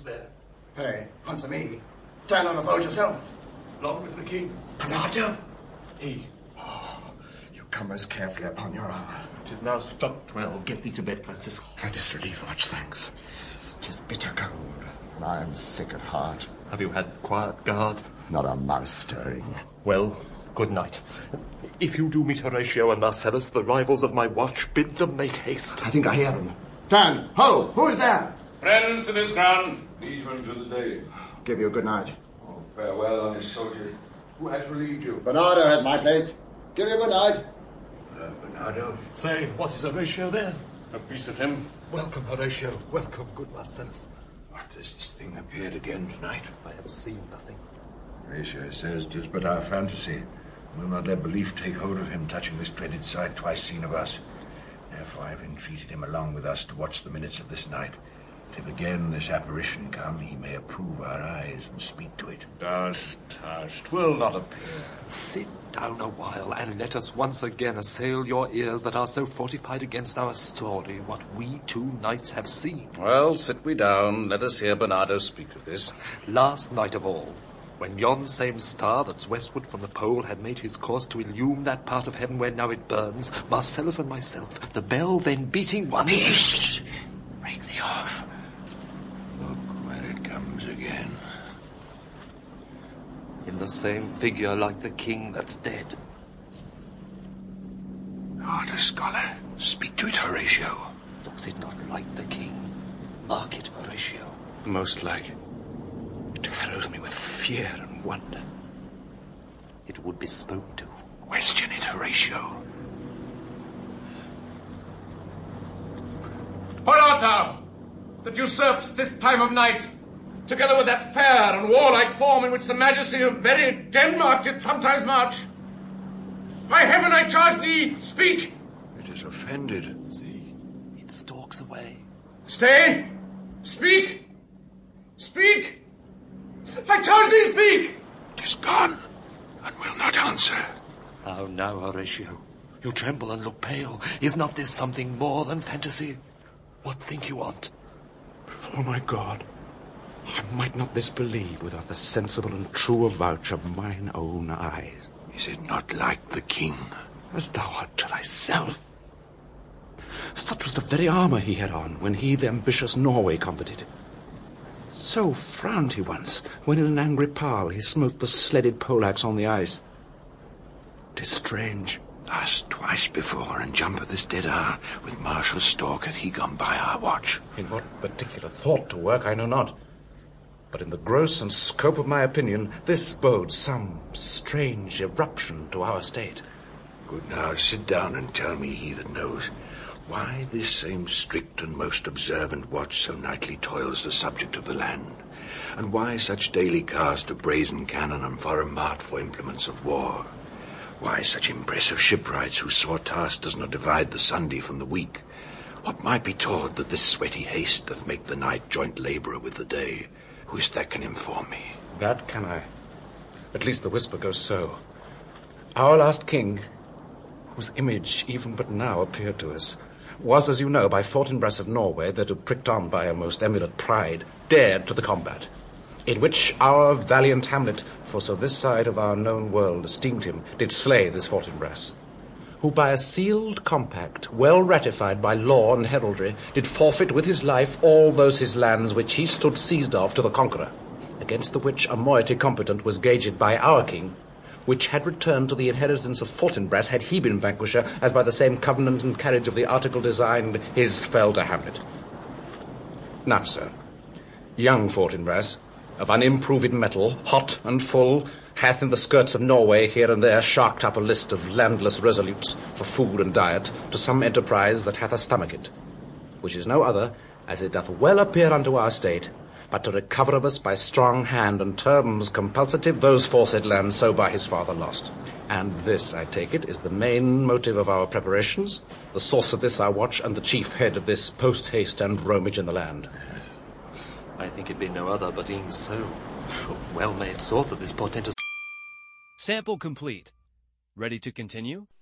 there. Hey, answer me. Stand on the pole yourself. Long live the king. Bernardo! He. Oh, you come most carefully upon your hour. 'Tis now struck 12. Get thee to bed, Francis. For this relief, much thanks. 'Tis bitter cold, and I am sick at heart. Have you had quiet guard? Not a mouse stirring. Well, good night. If you do meet Horatio and Marcellus, the rivals of my watch, bid them make haste. I think I hear them. Stand! Ho! Who is there? Friends to this ground, these unto the day. Give you a good night. Oh, farewell, honest soldier. Who has relieved you? Bernardo has my place. Give you a good night. Bernardo. Say, what is Horatio there? A piece of him. Welcome, Horatio. Welcome, good Marcellus. What, has this thing appeared again tonight? I have seen nothing. Horatio says 'tis but our fantasy. Will not let belief take hold of him, touching this dreaded sight twice seen of us. Therefore I have entreated him along with us to watch the minutes of this night. But if again this apparition come, he may approve our eyes and speak to it. Tush, 'twill not appear. Sit down a while, and let us once again assail your ears that are so fortified against our story, what we 2 nights have seen. Well, sit we down. Let us hear Bernardo speak of this. Last night of all, when yon same star that's westward from the pole had made his course to illume that part of heaven where now it burns, Marcellus and myself, the bell then beating one... Peace! Break thee off. Look where it comes again. In the same figure like the king that's dead. Art a scholar? Speak to it, Horatio. Looks it not like the king? Mark it, Horatio. Most like. It harrows me with fear and wonder. It would be spoken to. Question it, Horatio. What art thou, that usurps this time of night, together with that fair and warlike form in which the majesty of very Denmark did sometimes march? By heaven, I charge thee, speak! It is offended. See, it stalks away. Stay! Speak! Speak! I charge thee, speak! 'Tis gone, and will not answer. How now, Horatio? You tremble and look pale. Is not this something more than fantasy? What think you on't? Before my God, I might not this believe without the sensible and true avouch of mine own eyes. Is it not like the king? As thou art to thyself. Such was the very armour he had on when he the ambitious Norway combated. So frowned he once, when in an angry parle he smote the sledded poleaxe on the ice. 'Tis strange. Thus twice before, and jump at this dead hour, with martial stalk hath he gone by our watch. In what particular thought to work, I know not. But in the gross and scope of my opinion, this bodes some strange eruption to our state. Good, now sit down and tell me, he that knows, why this same strict and most observant watch so nightly toils the subject of the land, and why such daily cast of brazen cannon and foreign mart for implements of war? Why such impressive shipwrights whose sore task does not divide the Sunday from the week? What might be taught that this sweaty haste doth make the night joint labourer with the day? Who is that can inform me? That can I. At least the whisper goes so. Our last king, whose image even but now appeared to us, was, as you know, by Fortinbras of Norway, that pricked on by a most emulate pride, dared to the combat, in which our valiant Hamlet, for so this side of our known world esteemed him, did slay this Fortinbras, who by a sealed compact, well ratified by law and heraldry, did forfeit with his life all those his lands which he stood seized of to the conqueror, against the which a moiety competent was gauged by our king, which had returned to the inheritance of Fortinbras had he been vanquisher, as by the same covenant and carriage of the article designed, his fell to Hamlet. Now, sir, young Fortinbras, of unimproved metal, hot and full, hath in the skirts of Norway here and there sharked up a list of landless resolutes for food and diet to some enterprise that hath a stomach it, which is no other, as it doth well appear unto our state, but to recover of us by strong hand and terms compulsative those foresaid lands so by his father lost. And this, I take it, is the main motive of our preparations, the source of this our watch, and the chief head of this post-haste and roamage in the land. I think it be no other but e'en so. Well may it sort that this portentous... Sample complete. Ready to continue?